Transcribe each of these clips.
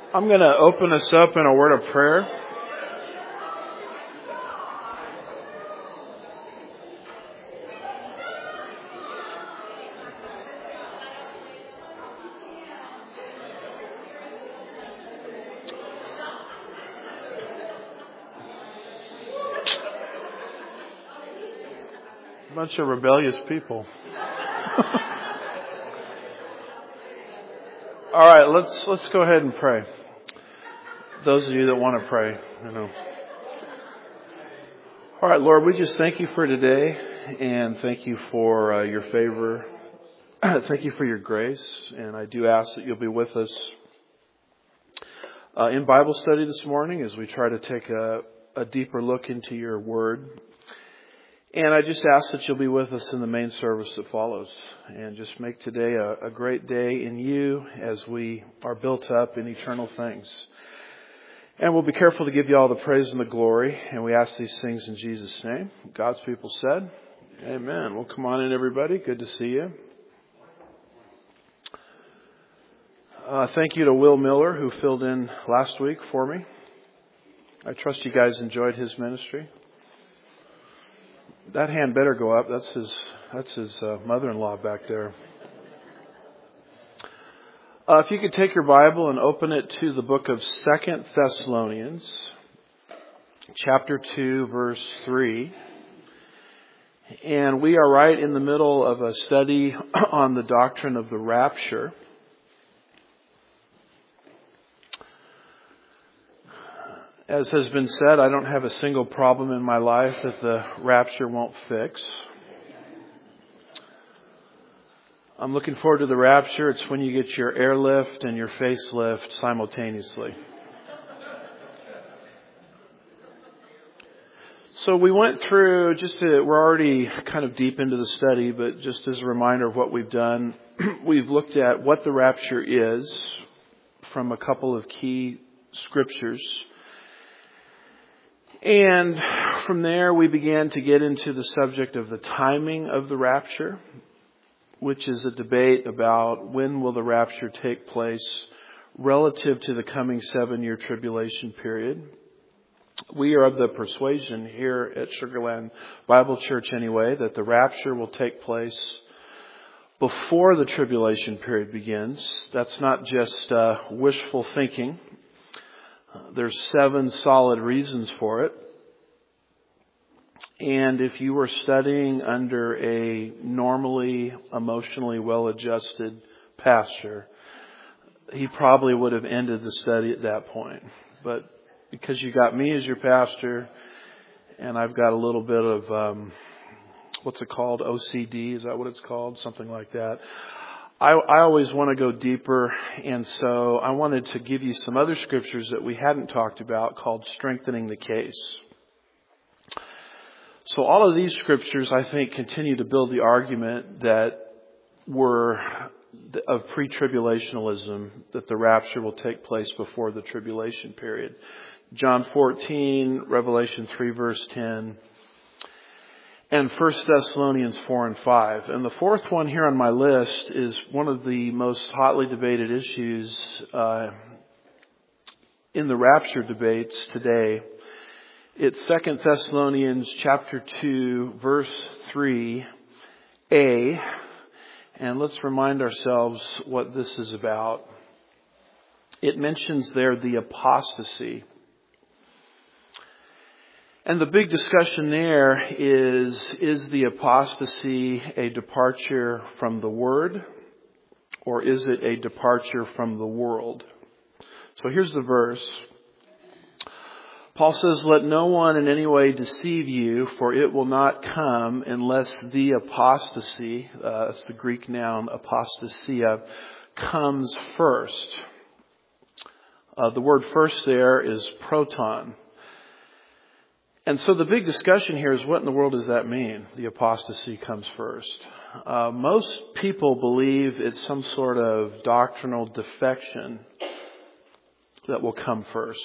I'm going to open us up in a word of prayer. A bunch of rebellious people. All right, let's go ahead and pray. Those of you that want to pray, All right, Lord, we just thank you for today, and thank you for your favor. Thank you for your grace, and I do ask that you'll be with us in Bible study this morning as we try to take a deeper look into your word. And I just ask that you'll be with us in the main service that follows, and just make today a great day in you as we are built up in eternal things. And we'll be careful to give you all the praise and the glory, and we ask these things in Jesus' name. God's people said, amen. Well, come on in, everybody. Good to see you. Thank you to Will Miller, who filled in last week for me. I trust you guys enjoyed his ministry. That hand better go up. That's his mother-in-law back there. If you could take your Bible and open it to the book of 2 Thessalonians, chapter 2, verse 3. And we are right in the middle of a study on the doctrine of the rapture. As has been said, I don't have a single problem in my life that the rapture won't fix. I'm looking forward to the rapture. It's when you get your airlift and your facelift simultaneously. So we went through, we're already kind of deep into the study, but just as a reminder of what we've done, we've looked at what the rapture is from a couple of key scriptures. And from there, we began to get into the subject of the timing of the rapture, which is a debate about when will the rapture take place relative to the coming 7-year tribulation period. We are of the persuasion here at Sugarland Bible Church anyway, that the rapture will take place before the tribulation period begins. That's not just wishful thinking. There's 7 solid reasons for it. And if you were studying under a normally, emotionally well-adjusted pastor, he probably would have ended the study at that point. But because you got me as your pastor, and I've got a little bit of, what's it called? OCD, is that what it's called? Something like that. I always want to go deeper, and so I wanted to give you some other scriptures that we hadn't talked about called strengthening the case. So all of these scriptures, I think, continue to build the argument that were of pre-tribulationalism, that the rapture will take place before the tribulation period. John 14, Revelation 3, verse 10. And 1 Thessalonians 4 and 5. And the fourth one here on my list is one of the most hotly debated issues in the rapture debates today. It's 2 Thessalonians chapter 2, verse 3a. And let's remind ourselves what this is about. It mentions there the apostasy. And the big discussion there is the apostasy a departure from the Word, or is it a departure from the world? So here's the verse. Paul says, "Let no one in any way deceive you, for it will not come unless the apostasy," that's the Greek noun apostasia, "comes first." The word first there is proton. And so the big discussion here is, what in the world does that mean? The apostasy comes first. Most people believe it's some sort of doctrinal defection that will come first.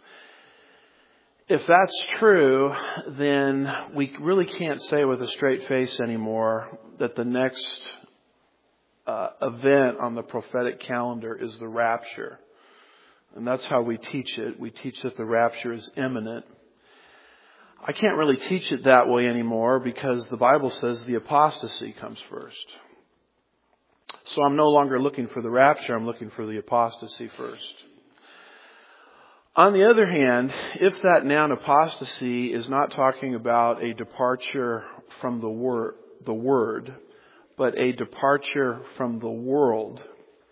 If that's true, then we really can't say with a straight face anymore that the next event on the prophetic calendar is the rapture. And that's how we teach it. We teach that the rapture is imminent. I can't really teach it that way anymore because the Bible says the apostasy comes first. So I'm no longer looking for the rapture, I'm looking for the apostasy first. On the other hand, if that noun apostasy is not talking about a departure from the word, but a departure from the world.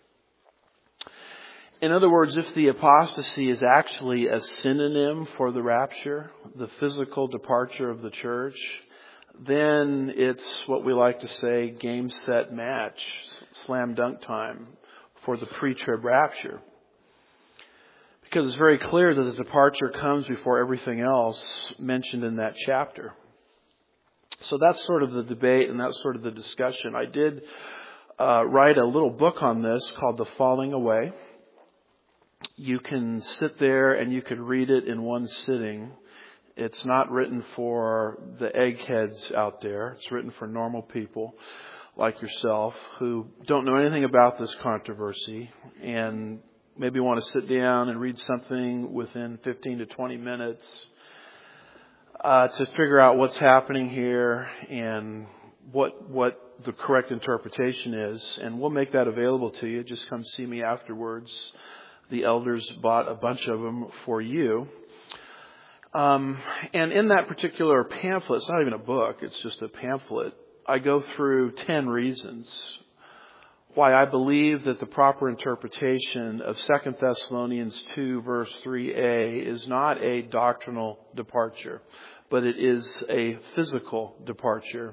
In other words, if the apostasy is actually a synonym for the rapture, the physical departure of the church, then it's what we like to say, game, set, match, slam dunk time for the pre-trib rapture. Because it's very clear that the departure comes before everything else mentioned in that chapter. So that's sort of the debate and that's sort of the discussion. I did write a little book on this called The Falling Away. You can sit there and you could read it in one sitting. It's not written for the eggheads out there. It's written for normal people like yourself who don't know anything about this controversy and maybe want to sit down and read something within 15 to 20 minutes to figure out what's happening here and what the correct interpretation is. And we'll make that available to you. Just come see me afterwards. The elders bought a bunch of them for you. And in that particular pamphlet, it's not even a book, it's just a pamphlet, I go through 10 reasons why I believe that the proper interpretation of 2 Thessalonians 2 verse 3a is not a doctrinal departure, but it is a physical departure.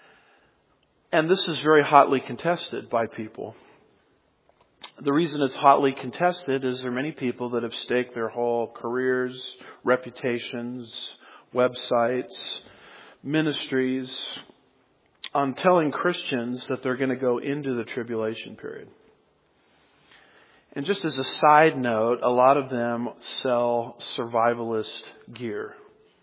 And this is very hotly contested by people. The reason it's hotly contested is there are many people that have staked their whole careers, reputations, websites, ministries on telling Christians that they're going to go into the tribulation period. And just as a side note, a lot of them sell survivalist gear.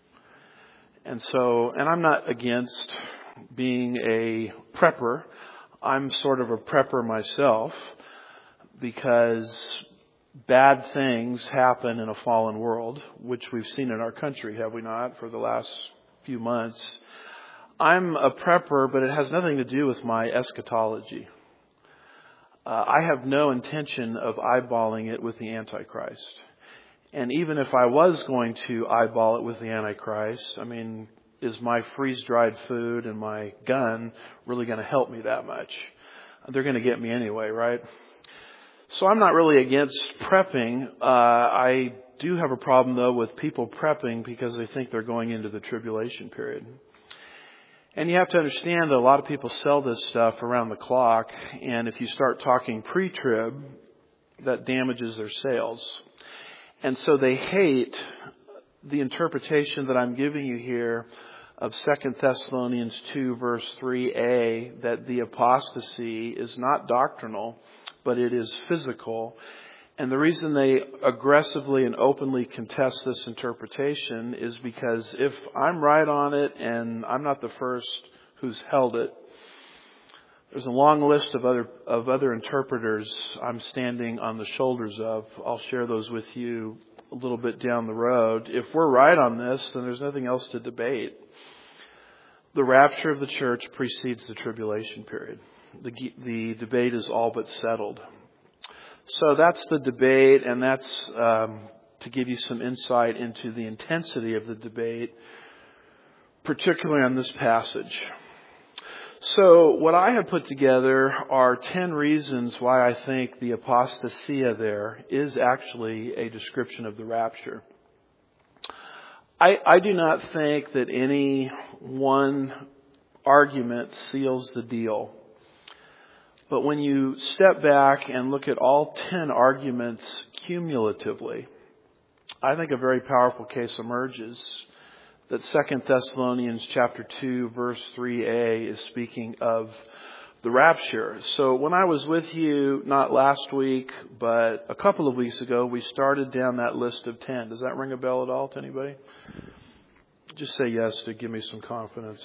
And I'm not against being a prepper. I'm sort of a prepper myself because bad things happen in a fallen world, which we've seen in our country, have we not, for the last few months. I'm a prepper, but it has nothing to do with my eschatology. I have no intention of eyeballing it with the Antichrist. And even if I was going to eyeball it with the Antichrist, is my freeze-dried food and my gun really going to help me that much? They're going to get me anyway, right? So I'm not really against prepping. I do have a problem, though, with people prepping because they think they're going into the tribulation period. And you have to understand that a lot of people sell this stuff around the clock, and if you start talking pre-trib, that damages their sales. And so they hate the interpretation that I'm giving you here of 2 Thessalonians 2 verse 3a, that the apostasy is not doctrinal, but it is physical. And the reason they aggressively and openly contest this interpretation is because if I'm right on it and I'm not the first who's held it, there's a long list of other interpreters I'm standing on the shoulders of. I'll share those with you a little bit down the road. If we're right on this, then there's nothing else to debate. The rapture of the church precedes the tribulation period. The debate is all but settled. So that's the debate, and that's to give you some insight into the intensity of the debate, particularly on this passage. So what I have put together are 10 reasons why I think the apostasia there is actually a description of the rapture. I do not think that any one argument seals the deal. But when you step back and look at all 10 arguments cumulatively, I think a very powerful case emerges that 2 Thessalonians chapter 2 verse 3a is speaking of the rapture. So when I was with you, not last week, but a couple of weeks ago, we started down that list of 10. Does that ring a bell at all to anybody? Just say yes to give me some confidence.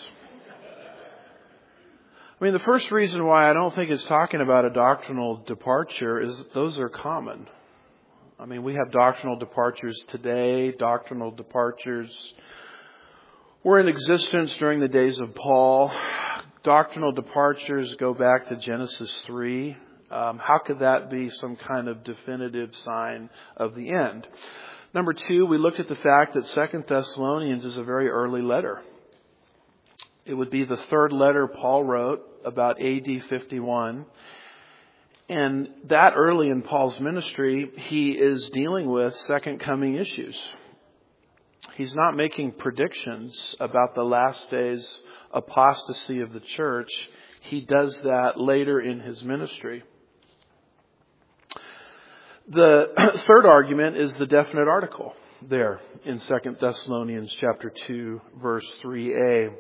The first reason why I don't think it's talking about a doctrinal departure is that those are common. I mean, we have doctrinal departures today. Doctrinal departures were in existence during the days of Paul. Doctrinal departures go back to Genesis 3. How could that be some kind of definitive sign of the end? Number two, we looked at the fact that 2 Thessalonians is a very early letter. It would be the third letter Paul wrote, about AD 51. And that early in Paul's ministry, he is dealing with second coming issues. He's not making predictions about the last days apostasy of the church. He does that later in his ministry. The third argument is the definite article there in 2 Thessalonians chapter 2, verse 3a.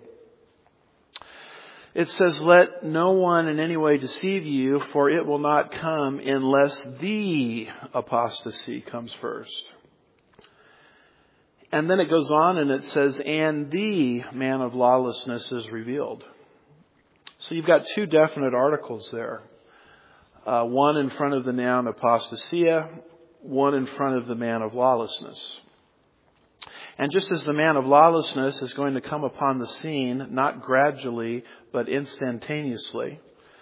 It says, "Let no one in any way deceive you, for it will not come unless the apostasy comes first." And then it goes on and it says, "And the man of lawlessness is revealed." So you've got two definite articles there. One in front of the noun apostasia, one in front of the man of lawlessness. And just as the man of lawlessness is going to come upon the scene, not gradually, but instantaneously,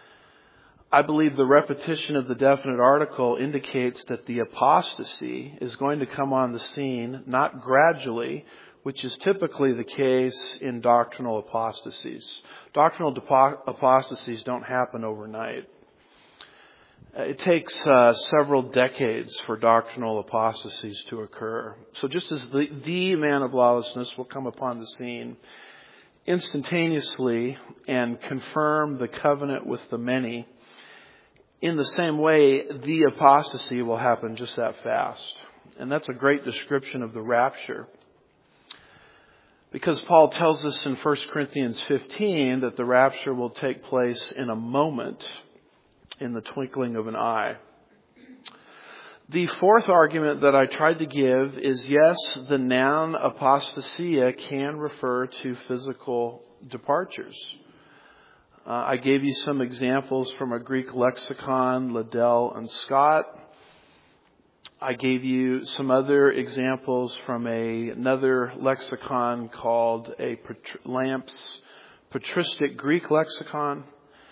I believe the repetition of the definite article indicates that the apostasy is going to come on the scene, not gradually, which is typically the case in doctrinal apostasies. Doctrinal apostasies don't happen overnight. It takes several decades for doctrinal apostasies to occur. So just as the man of lawlessness will come upon the scene instantaneously and confirm the covenant with the many, in the same way, the apostasy will happen just that fast. And that's a great description of the rapture. Because Paul tells us in 1 Corinthians 15 that the rapture will take place in a moment, in the twinkling of an eye. The fourth argument that I tried to give is, yes, the noun apostasia can refer to physical departures. I gave you some examples from a Greek lexicon, Liddell and Scott. I gave you some other examples from another lexicon called a Lampe's Patristic Greek lexicon.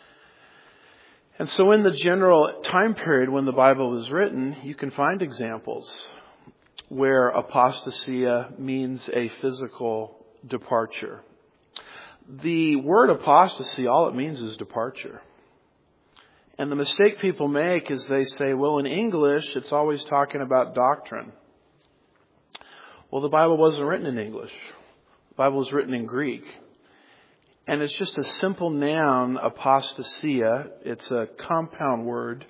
And so in the general time period when the Bible was written, you can find examples where apostasia means a physical departure. The word apostasy, all it means is departure. And the mistake people make is they say, well, in English, it's always talking about doctrine. Well, the Bible wasn't written in English. The Bible was written in Greek. And it's just a simple noun, apostasia. It's a compound word.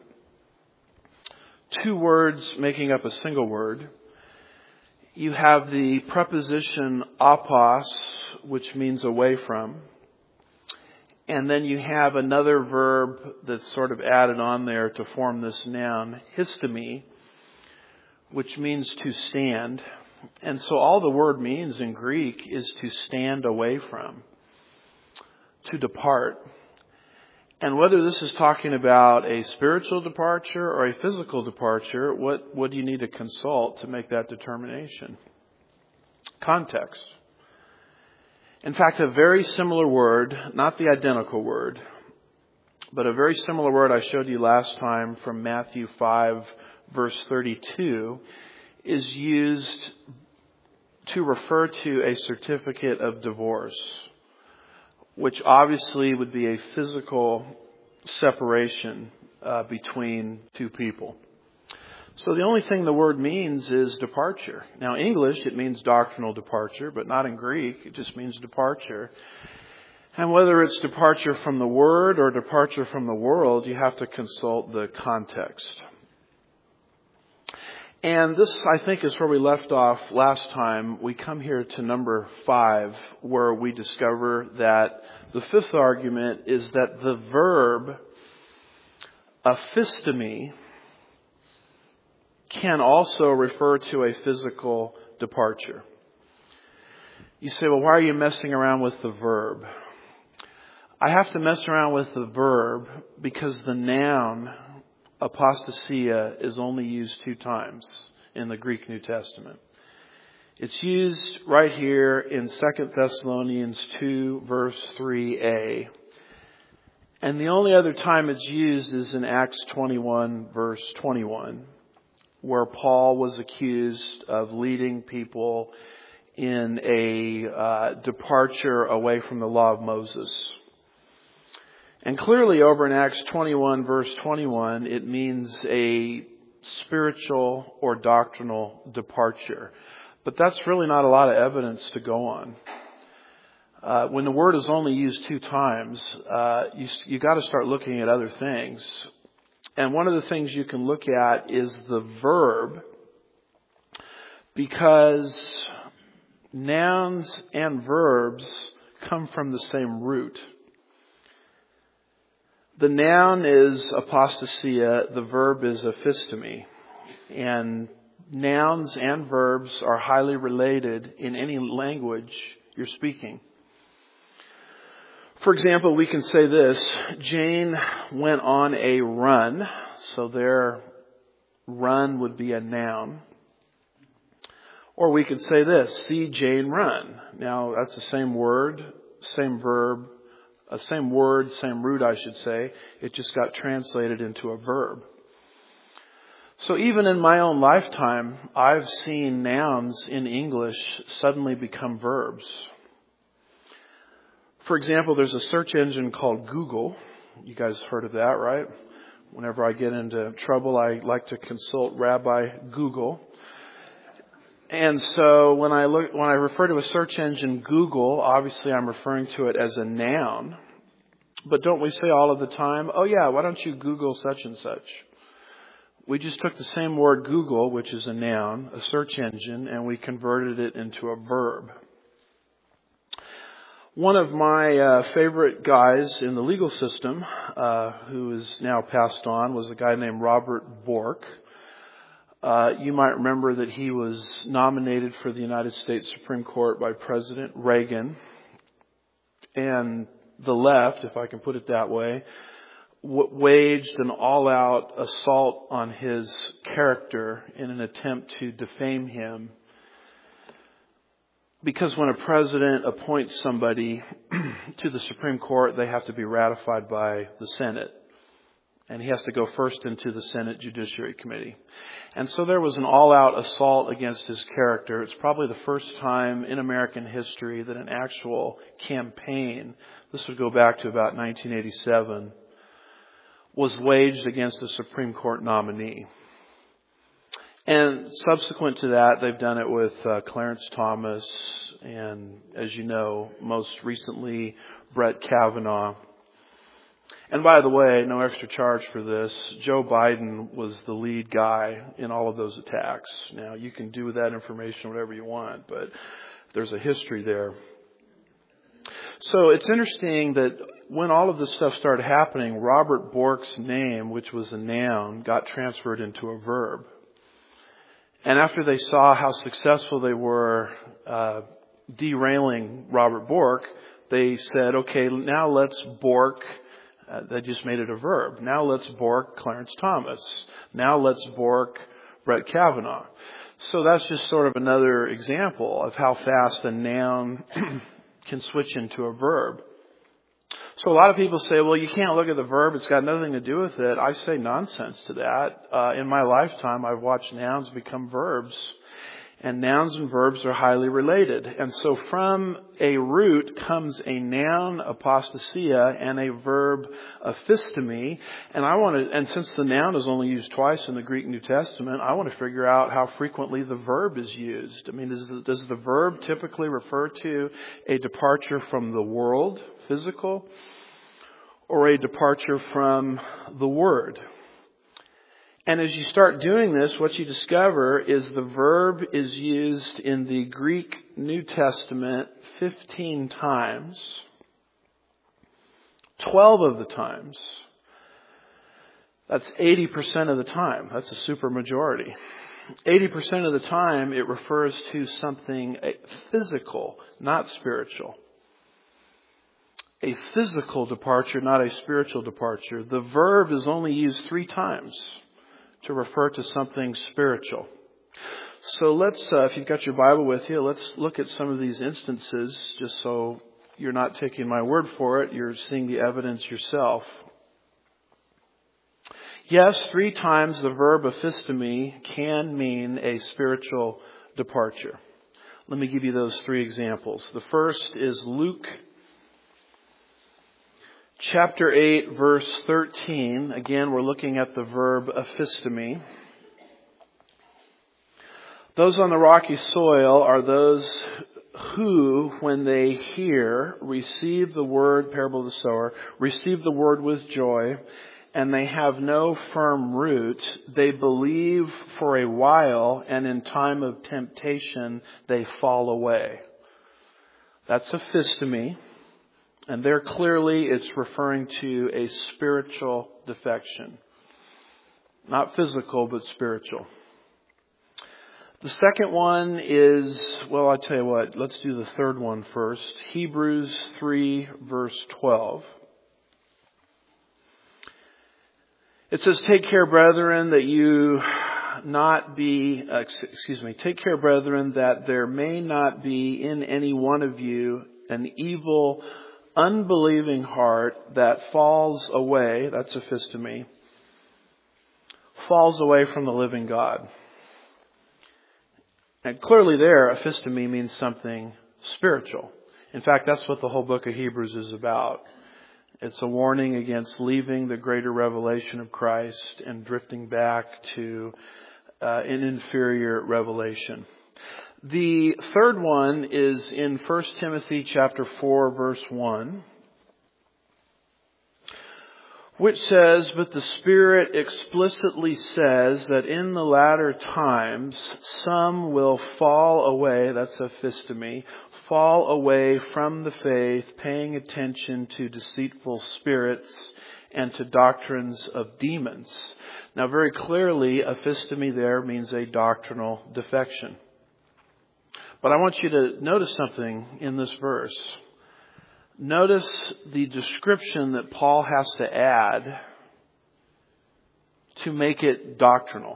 Two words making up a single word. You have the preposition apos, which means away from. And then you have another verb that's sort of added on there to form this noun, histemi, which means to stand. And so all the word means in Greek is to stand away from, to depart. And whether this is talking about a spiritual departure or a physical departure, what do you need to consult to make that determination? Context. In fact, a very similar word, not the identical word, but a very similar word I showed you last time from Matthew 5, verse 32, is used to refer to a certificate of divorce, which obviously would be a physical separation between two people. So the only thing the word means is departure. Now, in English, it means doctrinal departure, but not in Greek. It just means departure. And whether it's departure from the word or departure from the world, you have to consult the context. And this, I think, is where we left off last time. We come here to number 5, where we discover that the fifth argument is that the verb aphistemi can also refer to a physical departure. You say, well, why are you messing around with the verb? I have to mess around with the verb because the noun apostasia is only used 2 times in the Greek New Testament. It's used right here in 2 Thessalonians 2 verse 3a. And the only other time it's used is in Acts 21 verse 21, where Paul was accused of leading people in a departure away from the law of Moses. And clearly over in Acts 21 verse 21, it means a spiritual or doctrinal departure. But that's really not a lot of evidence to go on. When the word is only used 2 times, you got to start looking at other things. And one of the things you can look at is the verb, because nouns and verbs come from the same root. The noun is apostasia, the verb is ephistemi. And nouns and verbs are highly related in any language you're speaking. For example, we can say this: Jane went on a run. So their run would be a noun. Or we could say this: see Jane run. Now that's the same word, same verb, same word, same root I should say. It just got translated into a verb. So even in my own lifetime, I've seen nouns in English suddenly become verbs. For example, there's a search engine called Google. You guys heard of that, right? Whenever I get into trouble, I like to consult Rabbi Google. And so when I refer to a search engine Google, obviously I'm referring to it as a noun. But don't we say all of the time, oh yeah, why don't you Google such and such? We just took the same word Google, which is a noun, a search engine, and we converted it into a verb. One of my favorite guys in the legal system, who is now passed on, was a guy named Robert Bork. You might remember that he was nominated for the United States Supreme Court by President Reagan. And the left, if I can put it that way, waged an all-out assault on his character in an attempt to defame him. Because when a president appoints somebody to the Supreme Court, they have to be ratified by the Senate. And he has to go first into the Senate Judiciary Committee. And so there was an all-out assault against his character. It's probably the first time in American history that an actual campaign, this would go back to about 1987, was waged against a Supreme Court nominee. And subsequent to that, they've done it with Clarence Thomas and, as you know, most recently, Brett Kavanaugh. And by the way, no extra charge for this, Joe Biden was the lead guy in all of those attacks. Now, you can do with that information whatever you want, but there's a history there. So it's interesting that when all of this stuff started happening, Robert Bork's name, which was a noun, got transferred into a verb. And after they saw how successful they were derailing Robert Bork, they said, okay, now let's Bork. They just made it a verb. Now let's Bork Clarence Thomas. Now let's Bork Brett Kavanaugh. So that's just sort of another example of how fast a noun can switch into a verb. So a lot of people say, well, you can't look at the verb. It's got nothing to do with it. I say nonsense to that. In my lifetime, I've watched nouns become verbs. And nouns and verbs are highly related. And so from a root comes a noun, apostasia, and a verb, ephistemi. And since the noun is only used twice in the Greek New Testament, I want to figure out how frequently the verb is used. I mean, does the verb typically refer to a departure from the world, physical, or a departure from the word? And as you start doing this, what you discover is the verb is used in the Greek New Testament 15 times. 12 of the times. That's 80% of the time. That's a super majority. 80% of the time it refers to something physical, not spiritual. A physical departure, not a spiritual departure. The verb is only used 3 times to refer to something spiritual. So let's, if you've got your Bible with you, let's look at some of these instances just so you're not taking my word for it. You're seeing the evidence yourself. Yes, 3 times the verb ephistemi can mean a spiritual departure. Let me give you those 3 examples. The first is Luke chapter 8, verse 13. Again, we're looking at the verb ephistemi. Those on the rocky soil are those who, when they hear, receive the word, parable of the sower, receive the word with joy, and they have no firm root. They believe for a while, and in time of temptation, they fall away. That's ephistemi. And there clearly it's referring to a spiritual defection. Not physical, but spiritual. The second one is, well, I'll tell you what, let's do the third one first. Hebrews 3, verse 12. It says, take care, brethren, take care, brethren, that there may not be in any one of you an evil, unbelieving heart that falls away, that's ephistemi, falls away from the living God. And clearly there, ephistemi means something spiritual. In fact, that's what the whole book of Hebrews is about. It's a warning against leaving the greater revelation of Christ and drifting back to an inferior revelation. The third one is in 1 Timothy chapter 4, verse 1, which says, but the Spirit explicitly says that in the latter times some will fall away, that's ephistemi, fall away from the faith, paying attention to deceitful spirits and to doctrines of demons. Now very clearly, ephistemi there means a doctrinal defection. But I want you to notice something in this verse. Notice the description that Paul has to add to make it doctrinal.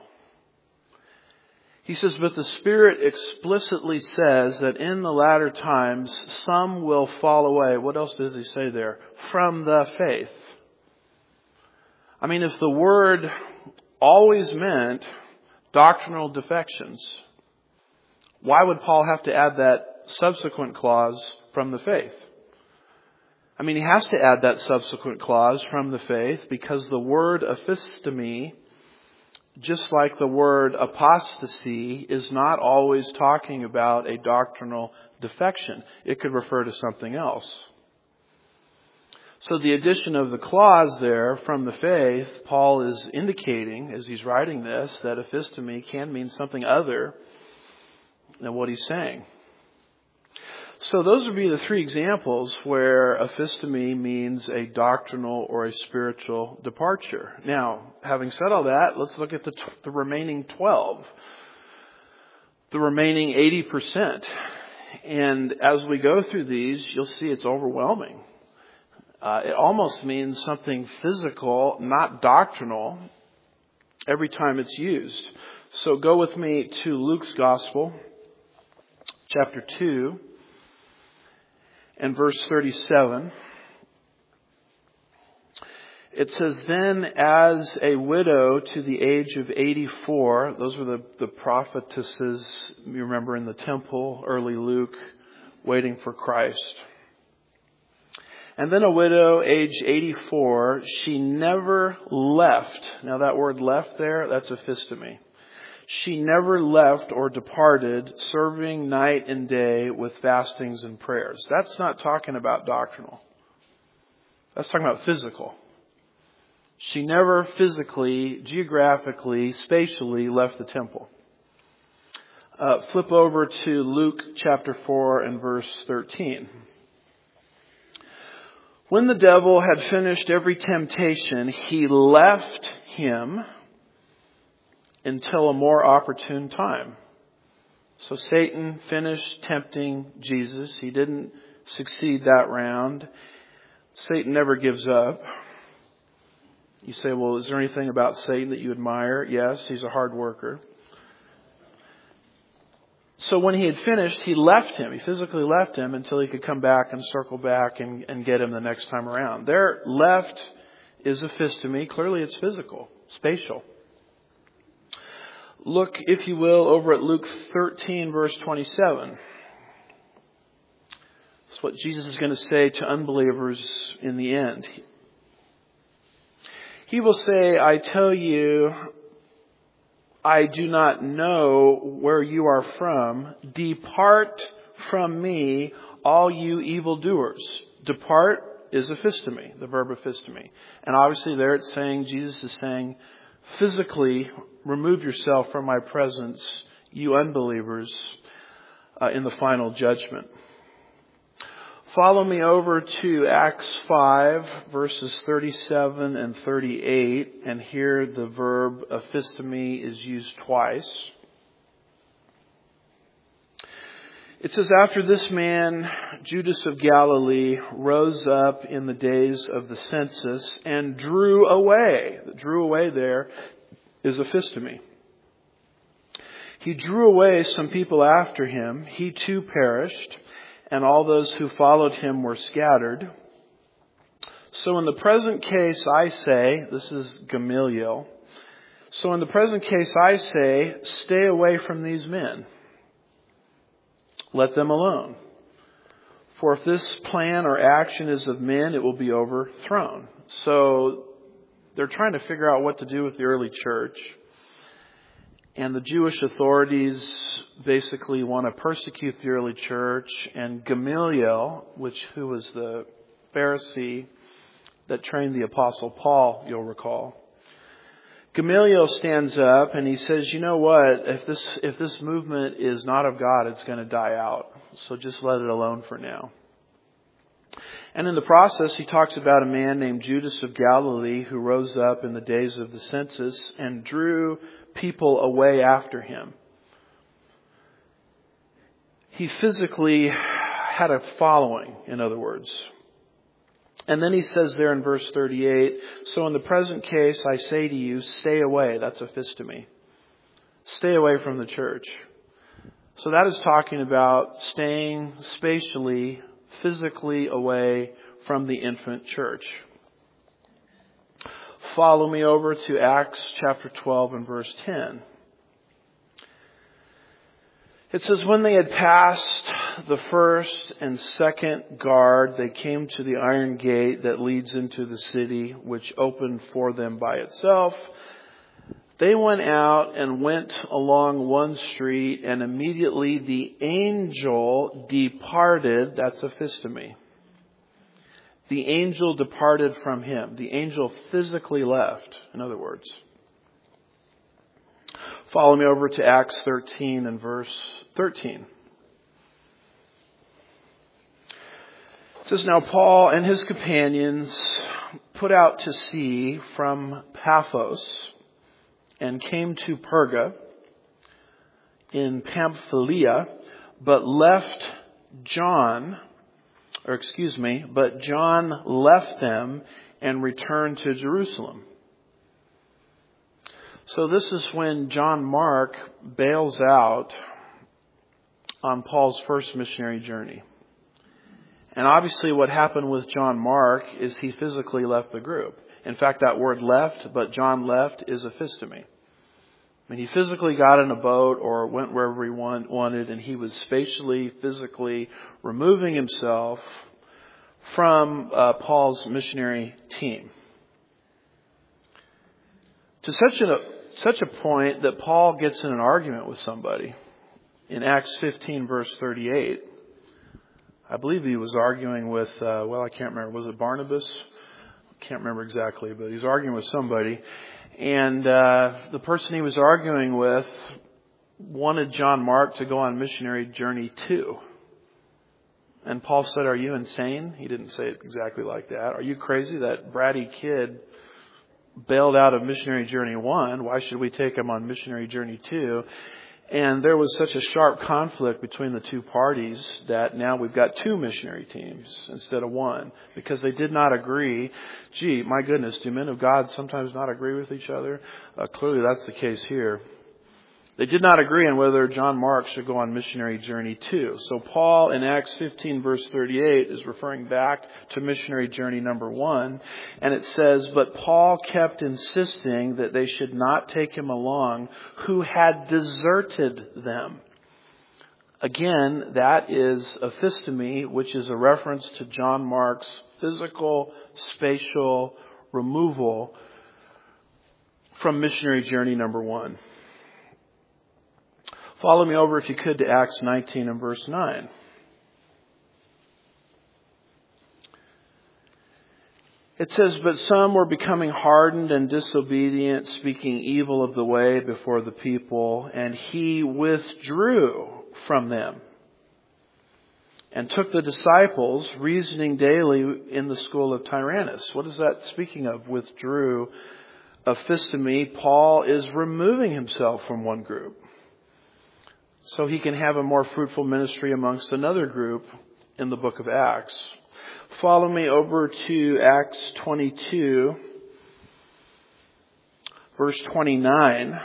He says, but the Spirit explicitly says that in the latter times some will fall away. What else does he say there? From the faith. I mean, if the word always meant doctrinal defections, why would Paul have to add that subsequent clause from the faith? I mean, he has to add that subsequent clause from the faith because the word ephistemi, just like the word apostasy, is not always talking about a doctrinal defection. It could refer to something else. So the addition of the clause there from the faith, Paul is indicating as he's writing this that ephistemi can mean something other than what he's saying. So those would be the 3 examples where ephistemi means a doctrinal or a spiritual departure. Now, having said all that, let's look at the remaining 12. The remaining 80%. And as we go through these, you'll see it's overwhelming. It almost means something physical, not doctrinal, every time it's used. So go with me to Luke's Gospel, chapter 2. And verse 37, it says, then as a widow to the age of 84, those were the prophetesses, you remember in the temple, early Luke, waiting for Christ. And then a widow, age 84, she never left. Now that word left there, that's ephistemi. She never left or departed, serving night and day with fastings and prayers. That's not talking about doctrinal. That's talking about physical. She never physically, geographically, spatially left the temple. Flip over to Luke chapter 4 and verse 13. When the devil had finished every temptation, he left him until a more opportune time. So Satan finished tempting Jesus. He didn't succeed that round. Satan never gives up. You say, well, is there anything about Satan that you admire? Yes, he's a hard worker. So when he had finished, he left him. He physically left him until he could come back and circle back and get him the next time around. There, left is episteme. Clearly it's physical, spatial. Look, if you will, over at Luke 13, verse 27. That's what Jesus is going to say to unbelievers in the end. He will say, I tell you, I do not know where you are from. Depart from me, all you evildoers. Depart is episteme, the verb episteme. And obviously there it's saying, Jesus is saying, physically remove yourself from my presence, you unbelievers, in the final judgment. Follow me over to Acts 5, verses 37 and 38, and here the verb episteme is used twice. It says, after this man, Judas of Galilee, rose up in the days of the census and drew away. The drew away there is episteme. He drew away some people after him. He too perished, and all those who followed him were scattered. So in the present case, I say, this is Gamaliel. So in the present case, I say, stay away from these men. Let them alone. For if this plan or action is of men, it will be overthrown. So they're trying to figure out what to do with the early church. And the Jewish authorities basically want to persecute the early church. And Gamaliel, who was the Pharisee that trained the Apostle Paul, you'll recall. Gamaliel stands up and he says, you know what, if this movement is not of God, it's going to die out. So just let it alone for now. And in the process, he talks about a man named Judas of Galilee who rose up in the days of the census and drew people away after him. He physically had a following, in other words. And then he says there in verse 38, so in the present case, I say to you, stay away. That's episteme. Stay away from the church. So that is talking about staying spatially, physically away from the infant church. Follow me over to Acts chapter 12 and verse 10. It says, when they had passed the first and second guard, they came to the iron gate that leads into the city, which opened for them by itself. They went out and went along one street, and immediately the angel departed. That's episteme. The angel departed from him. The angel physically left, in other words. Follow me over to Acts 13 and verse 13. It says, now Paul and his companions put out to sea from Paphos and came to Perga in Pamphylia, but John left them and returned to Jerusalem. So this is when John Mark bails out on Paul's first missionary journey. And obviously what happened with John Mark is he physically left the group. In fact, that word left, but John left, is episteme. I mean, he physically got in a boat or went wherever he wanted, and he was spatially, physically removing himself from Paul's missionary team. To such a point that Paul gets in an argument with somebody. In Acts 15, verse 38, I believe he was arguing with, I can't remember, was it Barnabas? I can't remember exactly, but he's arguing with somebody. And the person he was arguing with wanted John Mark to go on missionary journey too. And Paul said, are you insane? He didn't say it exactly like that. Are you crazy? That bratty kid bailed out of missionary journey 1. Why should we take him on missionary journey 2? And there was such a sharp conflict between the two parties that now we've got 2 missionary teams instead of 1 because they did not agree. Gee, my goodness, do men of God sometimes not agree with each other? Clearly that's the case here. They did not agree on whether John Mark should go on missionary journey too. So Paul in Acts 15 verse 38 is referring back to missionary journey number 1. And it says, "But Paul kept insisting that they should not take him along who had deserted them." Again, that is aphistomy, which is a reference to John Mark's physical, spatial removal from missionary journey number 1. Follow me over, if you could, to Acts 19 and verse 9. It says, "But some were becoming hardened and disobedient, speaking evil of the way before the people, and he withdrew from them and took the disciples, reasoning daily in the school of Tyrannus." What is that speaking of? Withdrew. Aphistomy. Paul is removing himself from one group so he can have a more fruitful ministry amongst another group in the book of Acts. Follow me over to Acts 22, verse 29.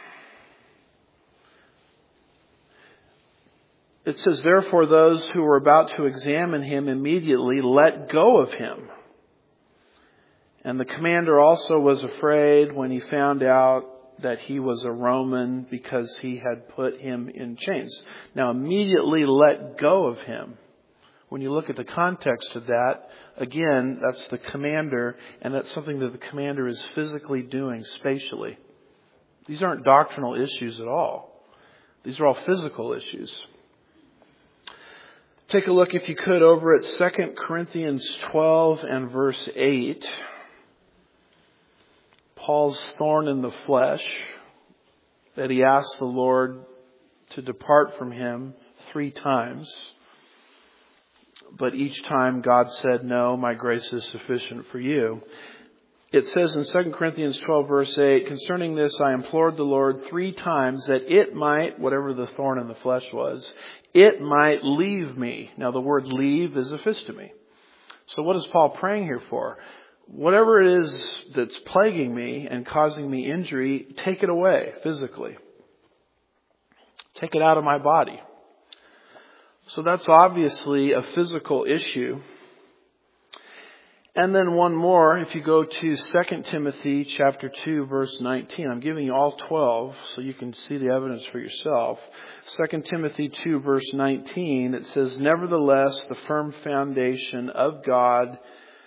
It says, "Therefore those who were about to examine him immediately let go of him. And the commander also was afraid when he found out that he was a Roman, because he had put him in chains." Now, immediately let go of him. When you look at the context of that, again, that's the commander, and that's something that the commander is physically doing spatially. These aren't doctrinal issues at all. These are all physical issues. Take a look, if you could, over at 2 Corinthians 12 and verse 8. Paul's thorn in the flesh, that he asked the Lord to depart from him 3 times. But each time God said, "No, my grace is sufficient for you." It says in 2 Corinthians 12 verse 8, "Concerning this I implored the Lord 3 times that it might," whatever the thorn in the flesh was, "it might leave me." Now the word leave is aphistomy. So what is Paul praying here for? Whatever it is that's plaguing me and causing me injury, take it away physically. Take it out of my body. So that's obviously a physical issue. And then one more, if you go to 2 Timothy chapter 2 verse 19. I'm giving you all 12 so you can see the evidence for yourself. 2 Timothy 2 verse 19, it says, "Nevertheless, the firm foundation of God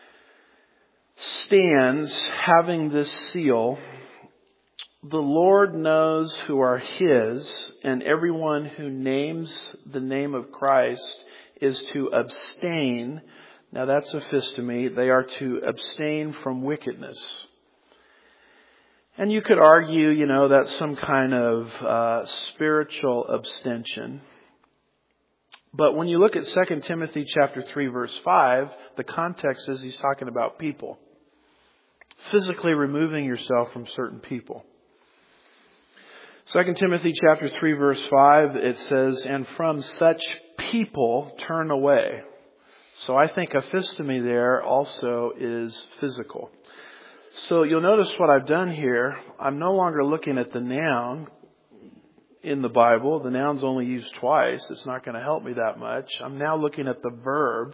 stands, having this seal: the Lord knows who are his, and everyone who names the name of Christ is to abstain." Now that's aphistomy. They are to abstain from wickedness. And you could argue, that's some kind of spiritual abstention. But when you look at 2 Timothy chapter 3 verse 5, the context is he's talking about people. Physically removing yourself from certain people. 2 Timothy chapter 3 verse 5, it says, "And from such people turn away." So I think aphistomy there also is physical. So you'll notice what I've done here. I'm no longer looking at the noun in the Bible. The noun's only used twice. It's not going to help me that much. I'm now looking at the verb.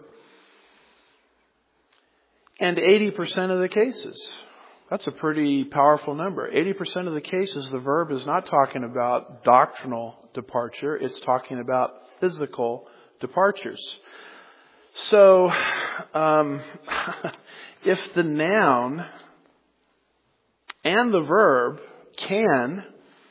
And 80% of the cases, that's a pretty powerful number. 80% of the cases, the verb is not talking about doctrinal departure. It's talking about physical departures. So, if the noun and the verb can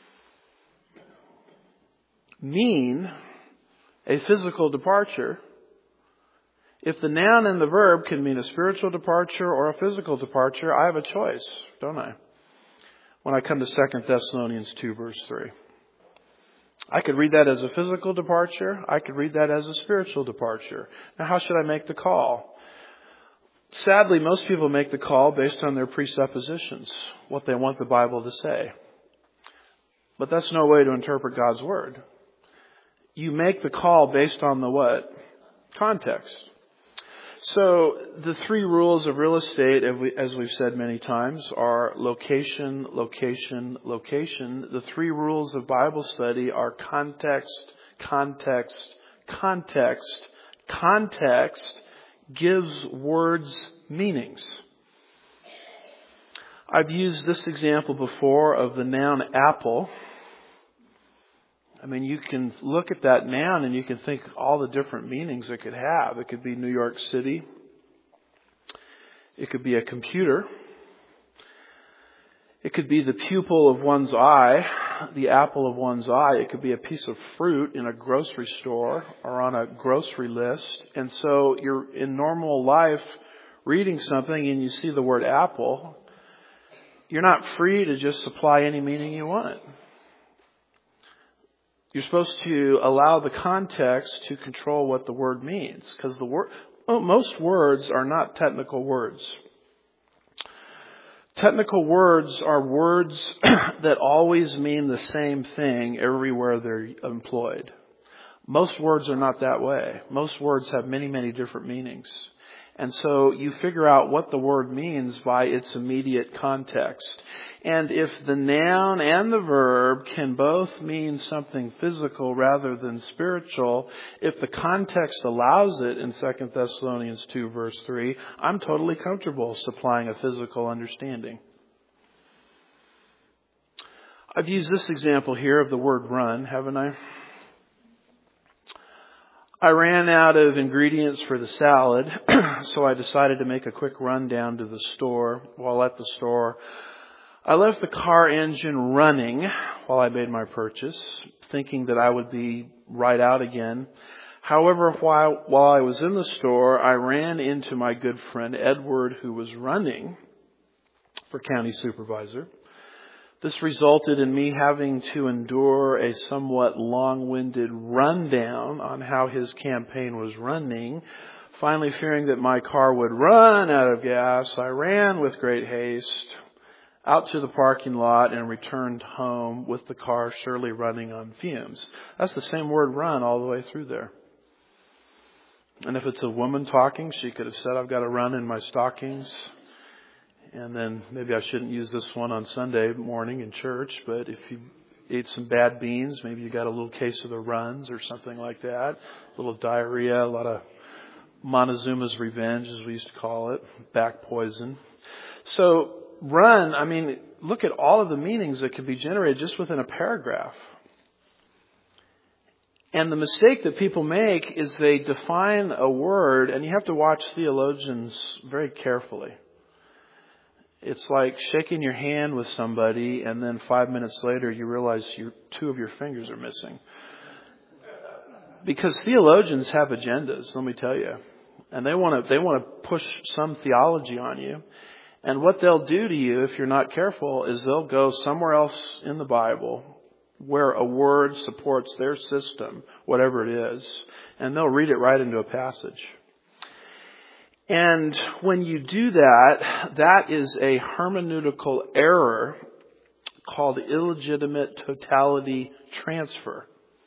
mean a physical departure, if the noun and the verb can mean a spiritual departure or a physical departure, I have a choice, don't I? When I come to 2 Thessalonians 2 verse 3. I could read that as a physical departure. I could read that as a spiritual departure. Now, how should I make the call? Sadly, most people make the call based on their presuppositions, what they want the Bible to say. But that's no way to interpret God's Word. You make the call based on the what? Context. So the three rules of real estate, as we've said many times, are location, location, location. The three rules of Bible study are context, context, context. Context gives words meanings. I've used this example before of the noun apple. I mean, you can look at that noun and you can think all the different meanings it could have. It could be New York City. It could be a computer. It could be the pupil of one's eye, the apple of one's eye. It could be a piece of fruit in a grocery store or on a grocery list. And so you're in normal life reading something and you see the word apple. You're not free to just supply any meaning you want. You're supposed to allow the context to control what the word means, because most words are not technical words. Technical words are words that always mean the same thing everywhere they're employed. Most words are not that way. Most words have many, many different meanings. And so you figure out what the word means by its immediate context. And if the noun and the verb can both mean something physical rather than spiritual, if the context allows it in 2 Thessalonians 2 verse 3, I'm totally comfortable supplying a physical understanding. I've used this example here of the word run, haven't I? I ran out of ingredients for the salad, so I decided to make a quick run down to the store. While at the store, I left the car engine running while I made my purchase, thinking that I would be right out again. However, while I was in the store, I ran into my good friend Edward, who was running for county supervisor. This resulted in me having to endure a somewhat long-winded rundown on how his campaign was running. Finally, fearing that my car would run out of gas, I ran with great haste out to the parking lot and returned home with the car surely running on fumes. That's the same word run all the way through there. And if it's a woman talking, she could have said, I've got to run in my stockings. And then maybe I shouldn't use this one on Sunday morning in church, but if you ate some bad beans, maybe you got a little case of the runs or something like that. A little diarrhea, a lot of Montezuma's revenge, as we used to call it, back poison. So run, I mean, look at all of the meanings that could be generated just within a paragraph. And the mistake that people make is they define a word, and you have to watch theologians very carefully. It's like shaking your hand with somebody and then 5 minutes later you realize two of your fingers are missing. Because theologians have agendas, let me tell you. And they want to push some theology on you. And what they'll do to you if you're not careful is they'll go somewhere else in the Bible where a word supports their system, whatever it is, and they'll read it right into a passage. And when you do that, that is a hermeneutical error called illegitimate totality transfer.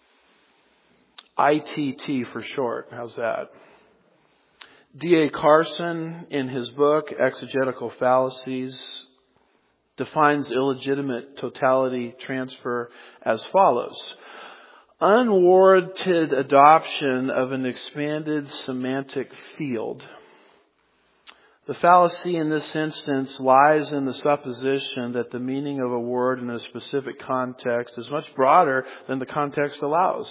ITT for short. How's that? D.A. Carson, in his book, Exegetical Fallacies, defines illegitimate totality transfer as follows. Unwarranted adoption of an expanded semantic field. The fallacy in this instance lies in the supposition that the meaning of a word in a specific context is much broader than the context allows,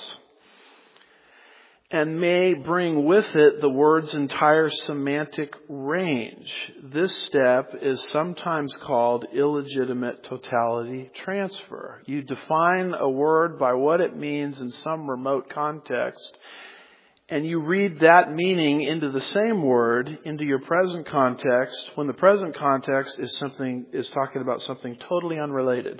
and may bring with it the word's entire semantic range. This step is sometimes called illegitimate totality transfer. You define a word by what it means in some remote context, and you read that meaning into the same word into your present context when the present context is talking about something totally unrelated.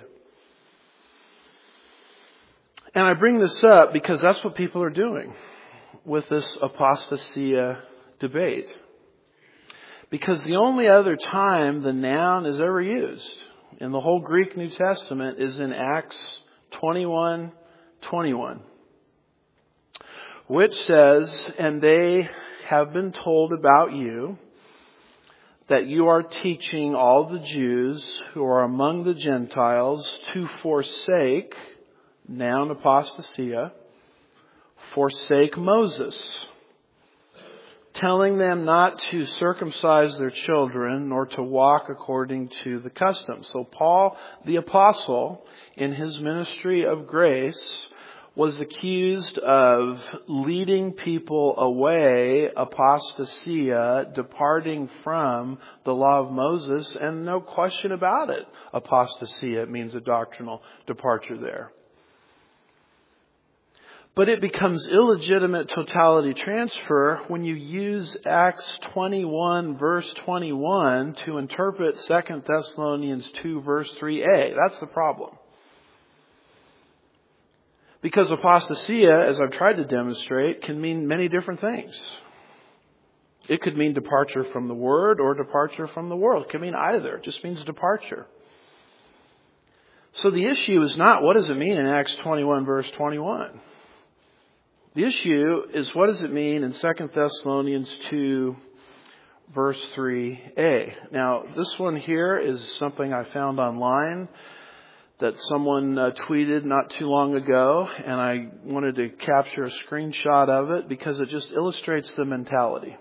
And I bring this up because that's what people are doing with this apostasia debate. Because the only other time the noun is ever used in the whole Greek New Testament is in Acts 21:21. Which says, and they have been told about you that you are teaching all the Jews who are among the Gentiles to forsake, noun apostasia, forsake Moses, telling them not to circumcise their children nor to walk according to the custom. So Paul, the apostle, in his ministry of grace, was accused of leading people away, apostasia, departing from the law of Moses, and no question about it. Apostasia means a doctrinal departure there. But it becomes illegitimate totality transfer when you use Acts 21 verse 21 to interpret 2 Thessalonians 2 verse 3a. That's the problem. Because apostasia, as I've tried to demonstrate, can mean many different things. It could mean departure from the Word or departure from the world. It could mean either. It just means departure. So the issue is not what does it mean in Acts 21 verse 21. The issue is what does it mean in 2 Thessalonians 2 verse 3a. Now this one here is something I found online that someone tweeted not too long ago, and I wanted to capture a screenshot of it because it just illustrates the mentality.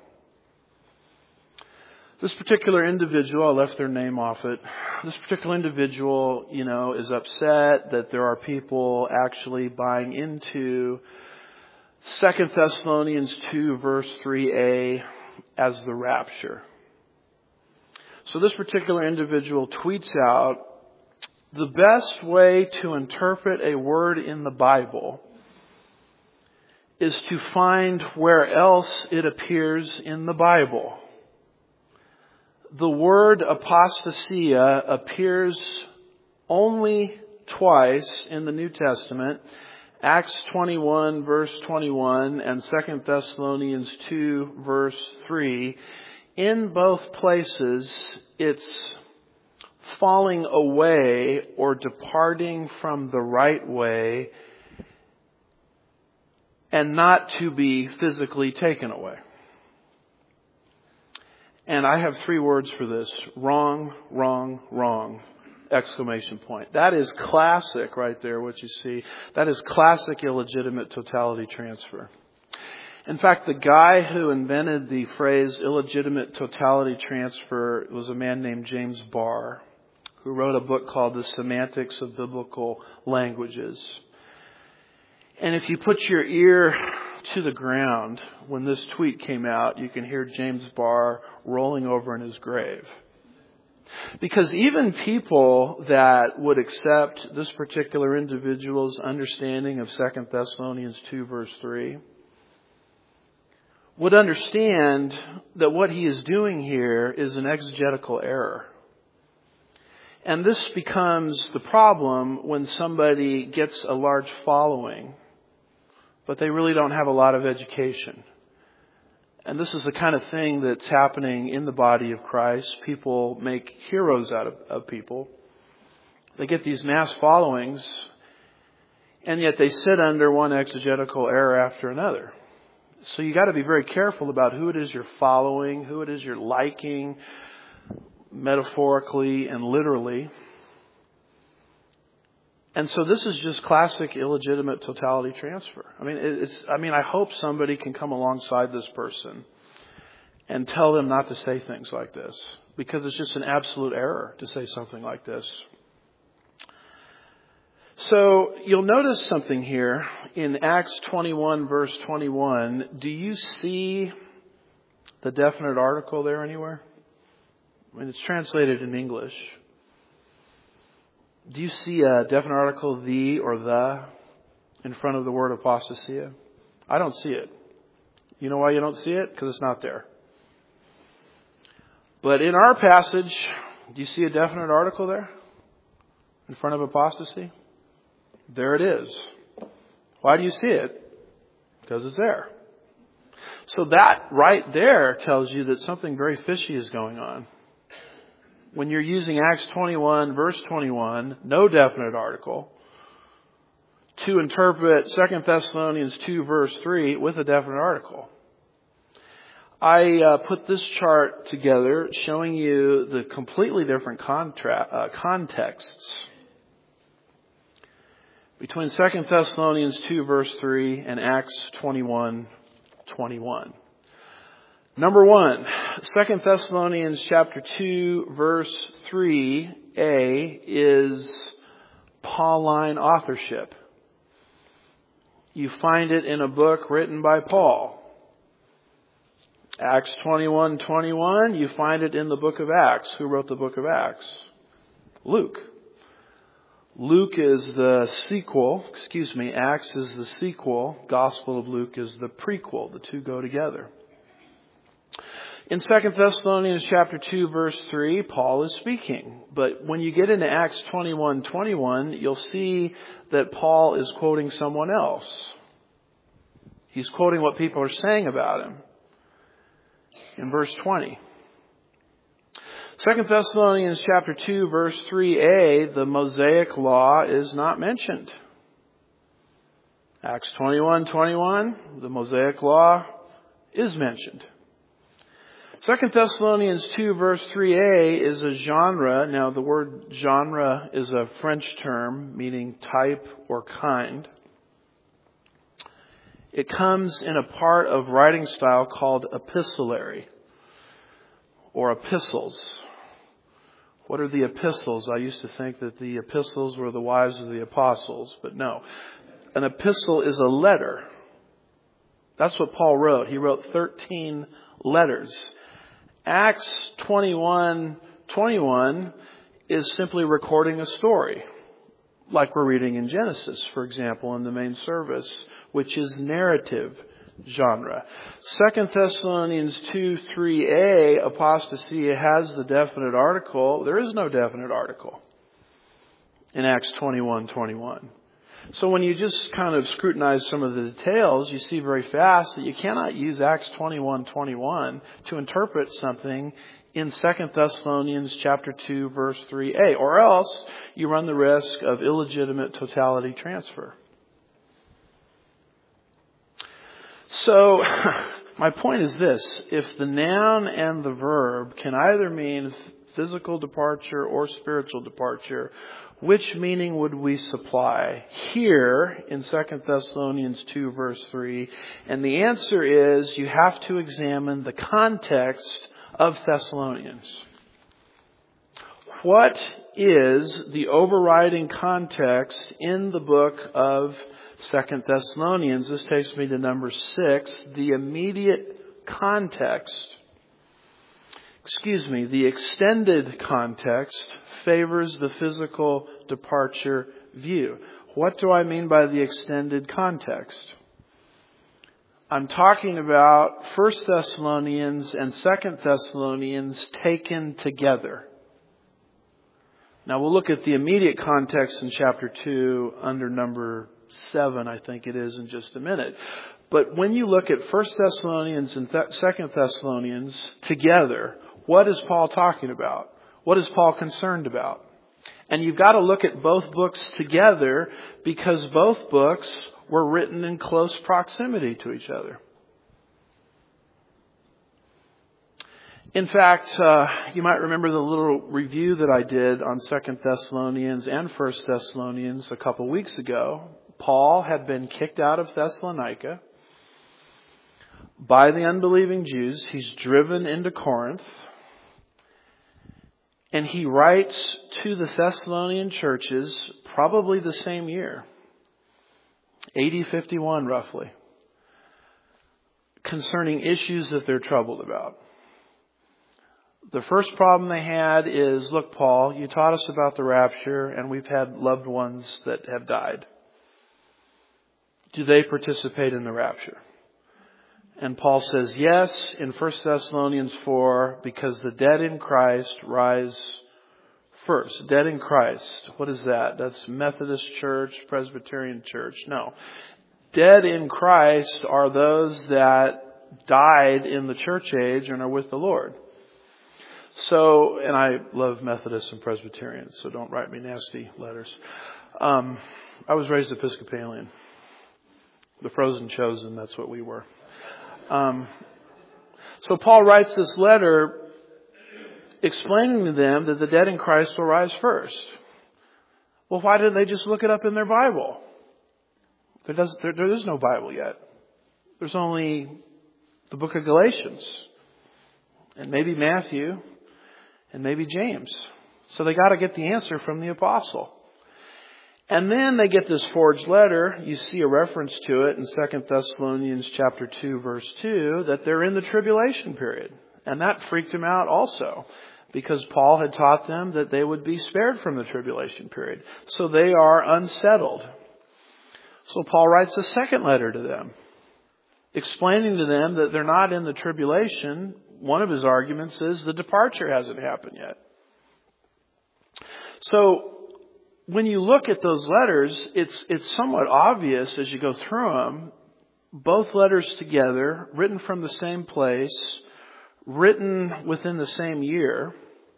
This particular individual, I left their name off it. This particular individual, is upset that there are people actually buying into 2 Thessalonians 2 verse 3a as the rapture. So this particular individual tweets out, the best way to interpret a word in the Bible is to find where else it appears in the Bible. The word apostasia appears only twice in the New Testament, Acts 21 verse 21 and 2 Thessalonians 2 verse 3. In both places, it's falling away or departing from the right way and not to be physically taken away. And I have 3 words for this. Wrong, wrong, wrong. Exclamation point. That is classic right there, what you see. That is classic illegitimate totality transfer. In fact, the guy who invented the phrase illegitimate totality transfer was a man named James Barr, who wrote a book called The Semantics of Biblical Languages. And if you put your ear to the ground when this tweet came out, you can hear James Barr rolling over in his grave. Because even people that would accept this particular individual's understanding of 2 Thessalonians 2 verse 3 would understand that what he is doing here is an exegetical error. And this becomes the problem when somebody gets a large following, but they really don't have a lot of education. And this is the kind of thing that's happening in the body of Christ. People make heroes out of people. They get these mass followings, and yet they sit under one exegetical error after another. So you got to be very careful about who it is you're following, who it is you're liking, metaphorically and literally. And so this is just classic illegitimate totality transfer. I hope somebody can come alongside this person and tell them not to say things like this, because it's just an absolute error to say something like this. So you'll notice something here in Acts 21 verse 21. Do you see the definite article there anywhere? It's translated in English. Do you see a definite article, the or the, in front of the word apostasia? I don't see it. You know why you don't see it? Because it's not there. But in our passage, do you see a definite article there? In front of apostasy? There it is. Why do you see it? Because it's there. So that right there tells you that something very fishy is going on. When you're using Acts 21, verse 21, no definite article, to interpret 2 Thessalonians 2, verse 3 with a definite article. I put this chart together showing you the completely different contexts between 2 Thessalonians 2 verse 3 and Acts 21:21. Number 1, 2 Thessalonians chapter 2 verse 3a is Pauline authorship. You find it in a book written by Paul. Acts 21:21, you find it in the book of Acts. Who wrote the book of Acts? Luke. Luke is the sequel, Acts is the sequel. Gospel of Luke is the prequel. The two go together. In 2 Thessalonians chapter 2 verse 3, Paul is speaking. But when you get into Acts 21:21, you'll see that Paul is quoting someone else. He's quoting what people are saying about him. In verse 20. 2 Thessalonians chapter 2 verse 3a, the Mosaic law is not mentioned. Acts 21:21, the Mosaic law is mentioned. 2 Thessalonians 2 verse 3a is a genre. Now the word genre is a French term meaning type or kind. It comes in a part of writing style called epistolary or epistles. What are the epistles? I used to think that the epistles were the wives of the apostles, but no. An epistle is a letter. That's what Paul wrote. He wrote 13 letters. Acts 21:21 is simply recording a story, like we're reading in Genesis, for example, in the main service, which is narrative genre. 2 Thessalonians 2:3a, apostasy, has the definite article. There is no definite article in Acts 21:21. So when you just kind of scrutinize some of the details, you see very fast that you cannot use Acts 21:21 to interpret something in 2 Thessalonians chapter 2 verse 3a, or else you run the risk of illegitimate totality transfer. So my point is this: if the noun and the verb can either mean physical departure or spiritual departure, which meaning would we supply here in 2 Thessalonians 2 verse 3? And the answer is you have to examine the context of Thessalonians. What is the overriding context in the book of 2 Thessalonians? This takes me to number 6, the immediate context. The extended context favors the physical departure view. What do I mean by the extended context? I'm talking about 1 Thessalonians and 2 Thessalonians taken together. Now we'll look at the immediate context in chapter 2 under number 7, I think it is, in just a minute. But when you look at 1 Thessalonians and 2 Thessalonians together, what is Paul talking about? What is Paul concerned about? And you've got to look at both books together because both books were written in close proximity to each other. In fact, you might remember the little review that I did on 2 Thessalonians and 1 Thessalonians a couple weeks ago. Paul had been kicked out of Thessalonica by the unbelieving Jews. He's driven into Corinth. And he writes to the Thessalonian churches probably the same year, AD 51 roughly, concerning issues that they're troubled about. The first problem they had is, look, Paul, you taught us about the rapture and we've had loved ones that have died. Do they participate in the rapture? And Paul says yes in 1 Thessalonians 4, because the dead in Christ rise first. Dead in Christ. What is that? That's Methodist Church, Presbyterian Church. No. Dead in Christ are those that died in the church age and are with the Lord. So, and I love Methodists and Presbyterians, so don't write me nasty letters. I was raised Episcopalian. The frozen chosen, that's what we were. So Paul writes this letter explaining to them that the dead in Christ will rise first. Well, why didn't they just look it up in their Bible? There is no Bible yet. There's only the book of Galatians and maybe Matthew and maybe James. So they got to get the answer from the apostle. And then they get this forged letter. You see a reference to it in 2 Thessalonians chapter 2, verse 2, that they're in the tribulation period. And that freaked them out also, because Paul had taught them that they would be spared from the tribulation period. So they are unsettled. So Paul writes a second letter to them, explaining to them that they're not in the tribulation. One of his arguments is the departure hasn't happened yet. So when you look at those letters, it's somewhat obvious as you go through them. Both letters together, written from the same place, written within the same year.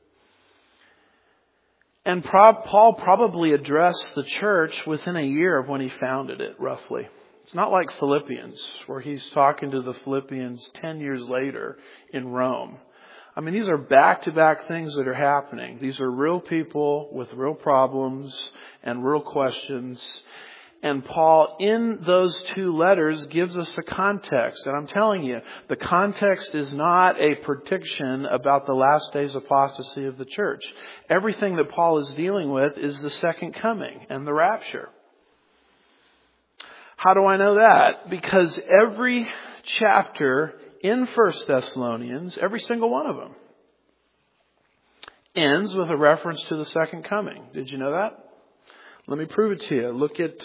And Paul probably addressed the church within a year of when he founded it, roughly. It's not like Philippians, where he's talking to the Philippians 10 years later in Rome. I mean, these are back-to-back things that are happening. These are real people with real problems and real questions. And Paul, in those two letters, gives us a context. And I'm telling you, the context is not a prediction about the last days apostasy of the church. Everything that Paul is dealing with is the second coming and the rapture. How do I know that? Because every chapter in 1 Thessalonians, every single one of them, ends with a reference to the second coming. Did you know that? Let me prove it to you. Look at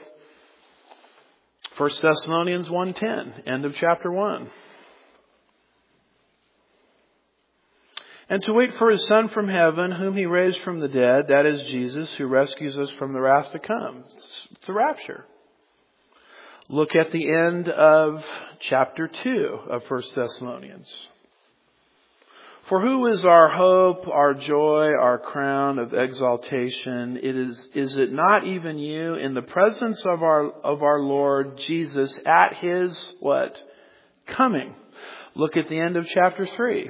1 Thessalonians 1:10, end of chapter 1. And to wait for his Son from heaven, whom he raised from the dead, that is Jesus, who rescues us from the wrath to come. It's the rapture. Look at the end of chapter 2 of 1 Thessalonians. For who is our hope, our joy, our crown of exaltation? Is it not even you, in the presence of our Lord Jesus at his what? Coming. Look at the end of chapter 3.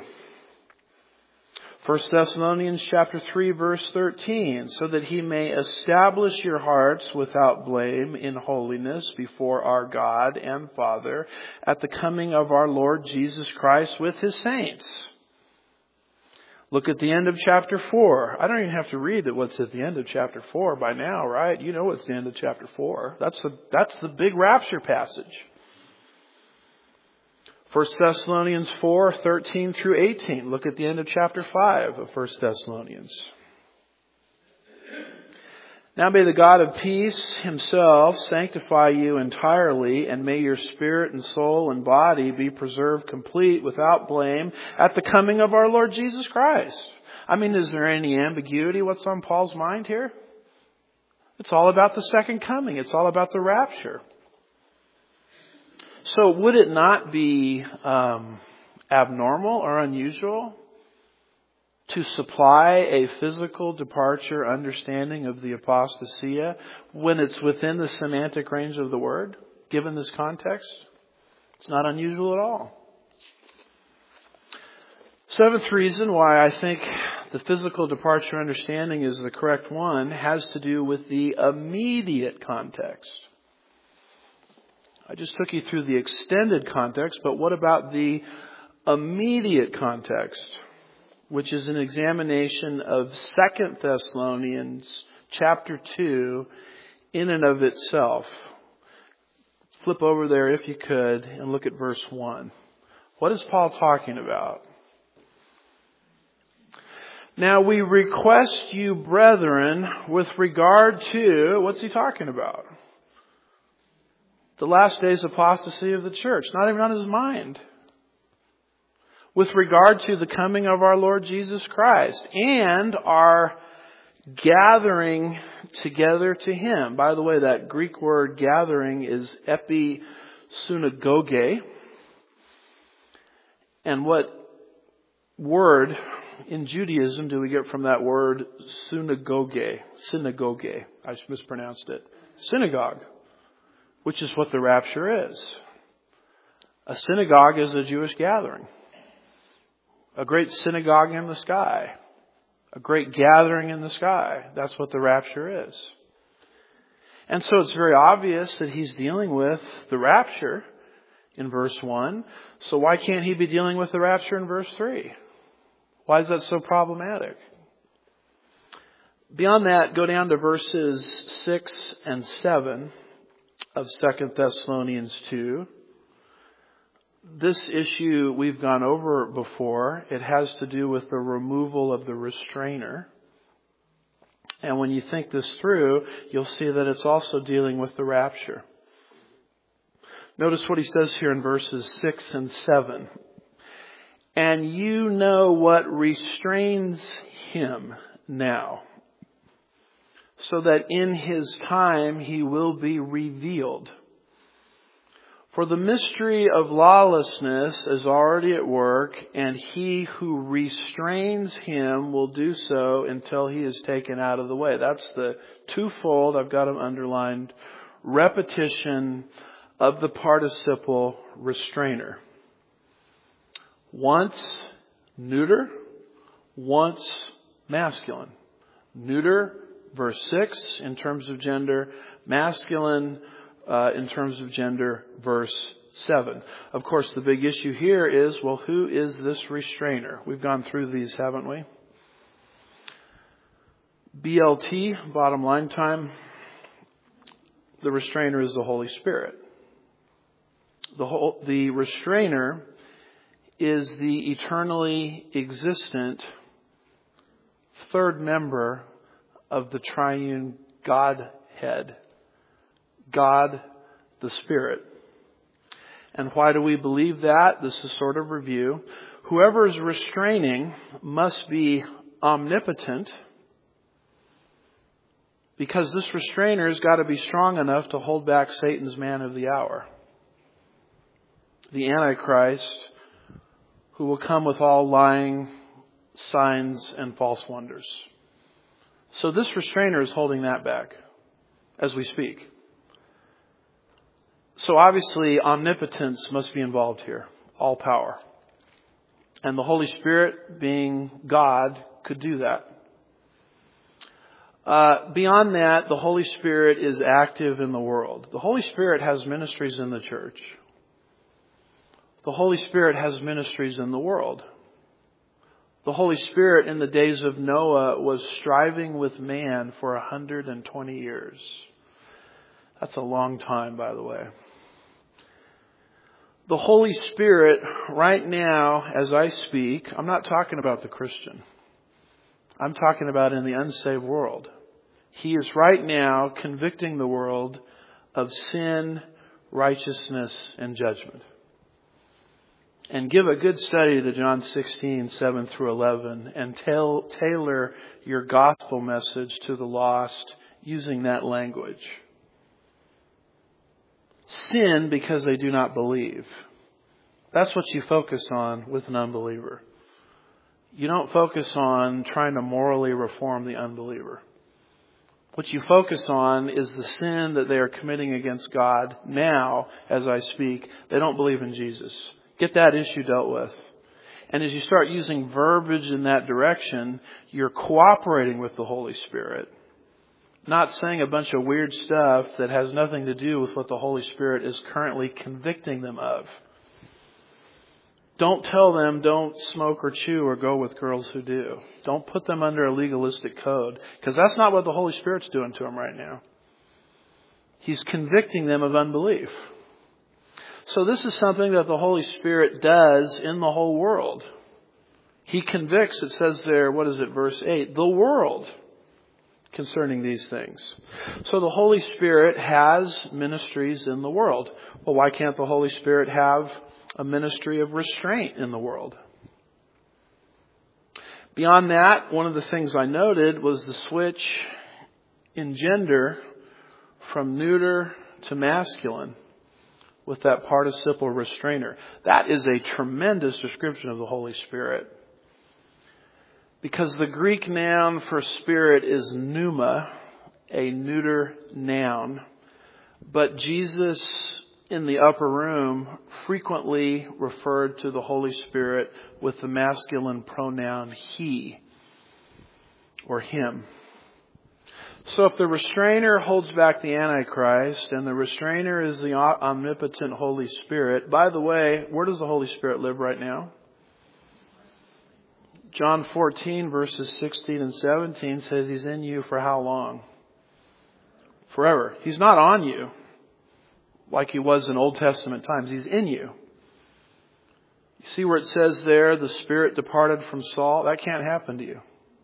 1 Thessalonians chapter 3 verse 13, so that he may establish your hearts without blame in holiness before our God and Father at the coming of our Lord Jesus Christ with his saints. Look at the end of chapter 4. I don't even have to read what's at the end of chapter 4 by now, right? You know what's the end of chapter 4. That's the big rapture passage. 1 Thessalonians 4, 13 through 18. Look at the end of chapter 5 of 1 Thessalonians. Now may the God of peace himself sanctify you entirely, and may your spirit and soul and body be preserved complete without blame at the coming of our Lord Jesus Christ. I mean, is there any ambiguity? What's on Paul's mind here? It's all about the second coming. It's all about the rapture. So would it not be abnormal or unusual to supply a physical departure understanding of the apostasia when it's within the semantic range of the word, given this context? It's not unusual at all. Seventh reason why I think the physical departure understanding is the correct one has to do with the immediate context. I just took you through the extended context, but what about the immediate context, which is an examination of 2 Thessalonians chapter 2 in and of itself. Flip over there if you could and look at verse 1. What is Paul talking about? Now we request you, brethren, with regard to, what's he talking about? The last days apostasy of the church. Not even on his mind. With regard to the coming of our Lord Jesus Christ and our gathering together to him. By the way, that Greek word gathering is episunagoge. And what word in Judaism do we get from that word synagogue? Synagogue. I mispronounced it. Synagogue. Which is what the rapture is. A synagogue is a Jewish gathering. A great synagogue in the sky. A great gathering in the sky. That's what the rapture is. And so it's very obvious that he's dealing with the rapture in verse 1. So why can't he be dealing with the rapture in verse 3? Why is that so problematic? Beyond that, go down to verses 6 and 7 of 2 Thessalonians 2. This issue we've gone over before. It has to do with the removal of the restrainer. And when you think this through, you'll see that it's also dealing with the rapture. Notice what he says here in verses 6 and 7. And you know what restrains him now, so that in his time he will be revealed. For the mystery of lawlessness is already at work, and he who restrains him will do so until he is taken out of the way. That's the twofold, I've got them underlined, repetition of the participle restrainer. Once neuter, once masculine. Neuter, verse 6, in terms of gender. Masculine, in terms of gender, verse 7. Of course, the big issue here is, well, who is this restrainer? We've gone through these, haven't we? BLT, bottom line time. The restrainer is the Holy Spirit. The restrainer is the eternally existent third member of the triune Godhead. God the Spirit. And why do we believe that? This is sort of review. Whoever is restraining must be omnipotent, because this restrainer has got to be strong enough to hold back Satan's man of the hour, the Antichrist, who will come with all lying signs and false wonders. So this restrainer is holding that back as we speak. So obviously omnipotence must be involved here. All power. And the Holy Spirit, being God, could do that. Beyond that, the Holy Spirit is active in the world. The Holy Spirit has ministries in the church. The Holy Spirit has ministries in the world. The Holy Spirit in the days of Noah was striving with man for 120 years. That's a long time, by the way. The Holy Spirit, right now, as I speak, I'm not talking about the Christian. I'm talking about in the unsaved world. He is right now convicting the world of sin, righteousness, and judgment. And give a good study to John 16, 7 through 11, and tailor your gospel message to the lost using that language. Sin because they do not believe. That's what you focus on with an unbeliever. You don't focus on trying to morally reform the unbeliever. What you focus on is the sin that they are committing against God now, as I speak. They don't believe in Jesus. Get that issue dealt with. And as you start using verbiage in that direction, you're cooperating with the Holy Spirit. Not saying a bunch of weird stuff that has nothing to do with what the Holy Spirit is currently convicting them of. Don't tell them don't smoke or chew or go with girls who do. Don't put them under a legalistic code, because that's not what the Holy Spirit's doing to them right now. He's convicting them of unbelief. So this is something that the Holy Spirit does in the whole world. He convicts, it says there, what is it, verse 8, the world concerning these things. So the Holy Spirit has ministries in the world. Well, why can't the Holy Spirit have a ministry of restraint in the world? Beyond that, one of the things I noted was the switch in gender from neuter to masculine with that participle restrainer. That is a tremendous description of the Holy Spirit. Because the Greek noun for spirit is pneuma, a neuter noun. But Jesus in the upper room frequently referred to the Holy Spirit with the masculine pronoun he or him. So if the restrainer holds back the Antichrist and the restrainer is the omnipotent Holy Spirit, by the way, where does the Holy Spirit live right now? John 14 verses 16 and 17 says He's in you for how long? Forever. He's not on you like He was in Old Testament times. He's in you. You see where it says there, the Spirit departed from Saul? That can't happen to you.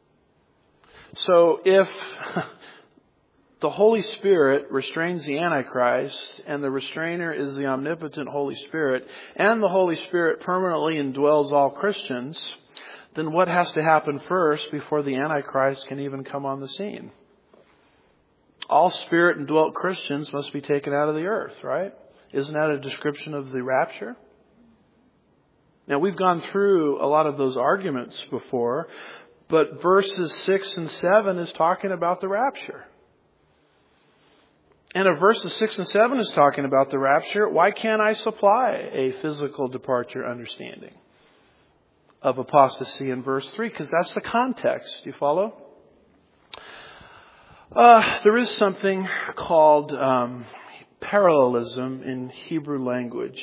So if the Holy Spirit restrains the Antichrist, and the restrainer is the omnipotent Holy Spirit, and the Holy Spirit permanently indwells all Christians, then what has to happen first before the Antichrist can even come on the scene? All Spirit indwelt Christians must be taken out of the earth, right? Isn't that a description of the rapture? Now, we've gone through a lot of those arguments before, but verses 6 and 7 is talking about the rapture. And if verses 6 and 7 is talking about the rapture, why can't I supply a physical departure understanding of apostasy in verse 3? Because that's the context. Do you follow? There is something called parallelism in Hebrew language.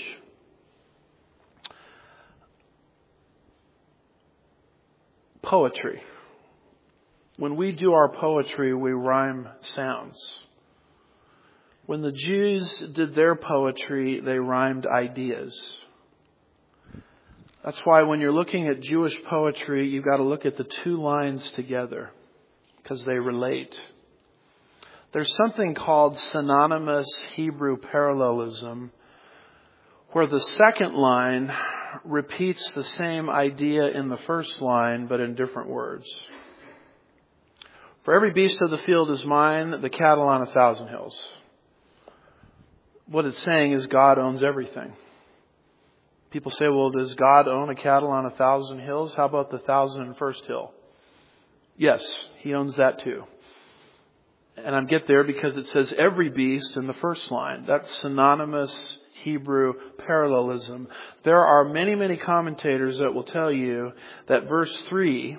Poetry. When we do our poetry, we rhyme sounds. When the Jews did their poetry, they rhymed ideas. That's why when you're looking at Jewish poetry, you've got to look at the two lines together because they relate. There's something called synonymous Hebrew parallelism where the second line repeats the same idea in the first line but in different words. For every beast of the field is mine, the cattle on 1,000 hills. What it's saying is God owns everything. People say, well, does God own a cattle on 1,000 hills? How about the 1,001st hill? Yes, He owns that too. And I get there because it says every beast in the first line. That's synonymous Hebrew parallelism. There are many, many commentators that will tell you that verse 3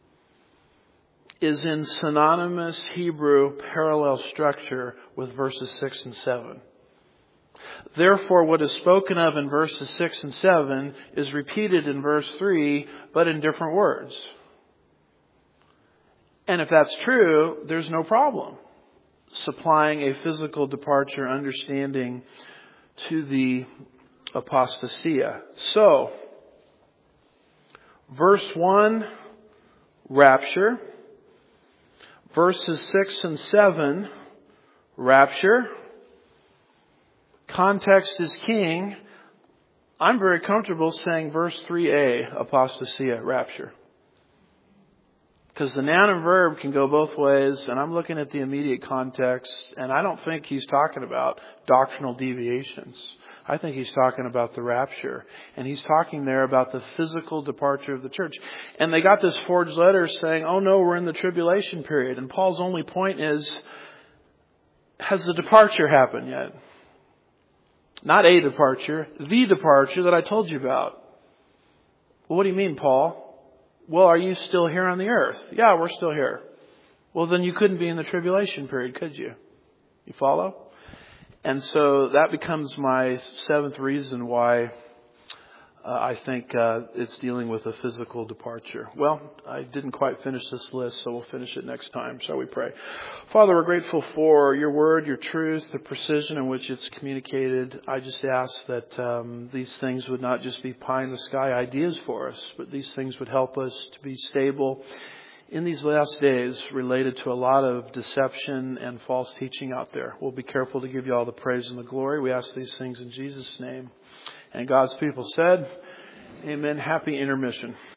is in synonymous Hebrew parallel structure with verses 6 and 7. Therefore, what is spoken of in verses 6 and 7 is repeated in verse 3, but in different words. And if that's true, there's no problem supplying a physical departure understanding to the apostasia. So, verse 1, rapture. Verses 6 and 7, rapture. Context is king. I'm very comfortable saying verse 3a, apostasia, rapture. Because the noun and verb can go both ways, and I'm looking at the immediate context, and I don't think he's talking about doctrinal deviations. I think he's talking about the rapture. And he's talking there about the physical departure of the church. And they got this forged letter saying, oh no, we're in the tribulation period. And Paul's only point is, has the departure happened yet? Not a departure, the departure that I told you about. Well, what do you mean, Paul? Well, are you still here on the earth? Yeah, we're still here. Well, then you couldn't be in the tribulation period, could you? You follow? And so that becomes my seventh reason why I think it's dealing with a physical departure. Well, I didn't quite finish this list, so we'll finish it next time. Shall we pray? Father, we're grateful for your word, your truth, the precision in which it's communicated. I just ask that these things would not just be pie-in-the-sky ideas for us, but these things would help us to be stable in these last days related to a lot of deception and false teaching out there. We'll be careful to give you all the praise and the glory. We ask these things in Jesus' name. And God's people said, amen. Happy intermission.